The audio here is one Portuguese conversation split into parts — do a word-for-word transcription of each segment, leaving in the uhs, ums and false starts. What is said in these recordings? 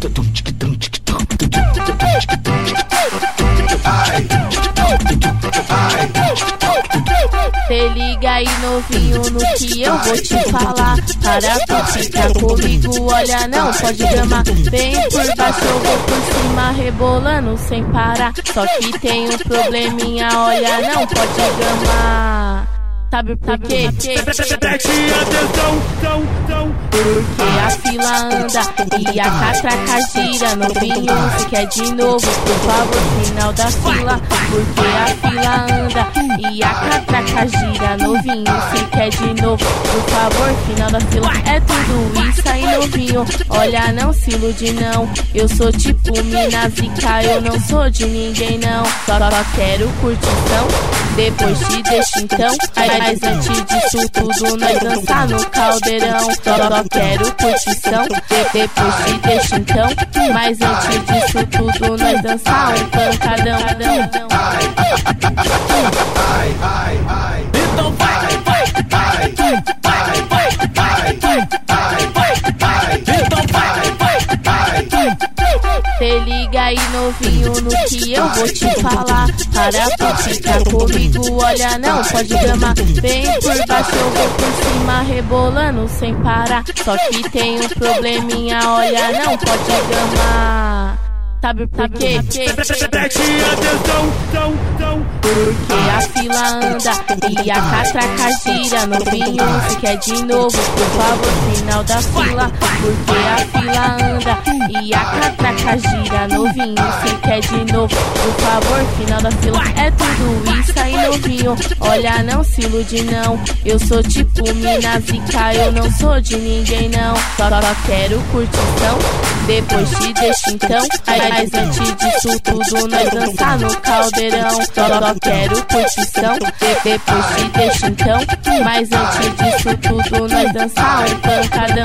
Cê liga aí, novinho, no que eu vou te falar. Para pra ficar comigo, olha, não pode gamar. Vem por baixo, eu vou por cima, rebolando sem parar. Só que tem um probleminha, olha, não pode gamar. Sabe por quê? Preste atenção, porque a fila anda e a catraca gira. Novinho, se quer de novo, por favor, final da fila. Porque a fila anda e a catraca gira. Novinho, se quer de novo, por favor, final da fila. É tudo isso aí, novinho, olha, não se ilude não. Eu sou tipo mina zica, eu não sou de ninguém não. Só, só quero curtição, depois te deixo então. Mas antes disso tudo, nós dançar no caldeirão. Só, só quero curtição, de, depois te deixo então. Mas antes disso tudo, nós dançar um pancadão. então vai, vai, vai, vai, vai, vai, vai, vai, então vai, vai, vai, vai. Cê liga aí, novinho, no que eu vou te falar. Para pra ficar comigo, olha, não pode gamar. Vem por baixo, eu vou por cima, rebolando sem parar. Só que tem um probleminha, olha, não pode gamar. Sabe por quê? Preste atenção, porque a fila anda e a catraca gira. Novinho, se quer de novo, por favor, final da fila. Porque a fila anda e a catraca gira. Novinho, se quer de novo, por favor, final da fila. É tudo isso aí, novinho, olha, não se ilude não. Eu sou tipo mina zica, eu não sou de ninguém não. Só, só quero curtição, depois te deixo então. Mas antes disso tudo, nós dançar no caldeirão. Só, só quero curtição, de, depois te deixo então. Mas antes disso tudo, nós dançar um pancadão.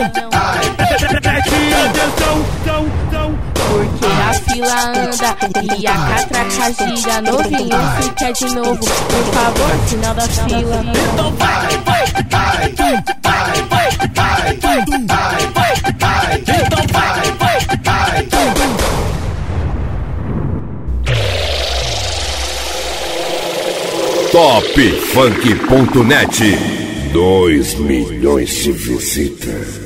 Porque a fila anda e a catraca gira. Novinho, se quer de novo, por favor, final da fila. então vai, vai, vai, vai, vai, vai, vai, vai, vai, então vai, vai, vai. top funk ponto net, dois milhões de visitas.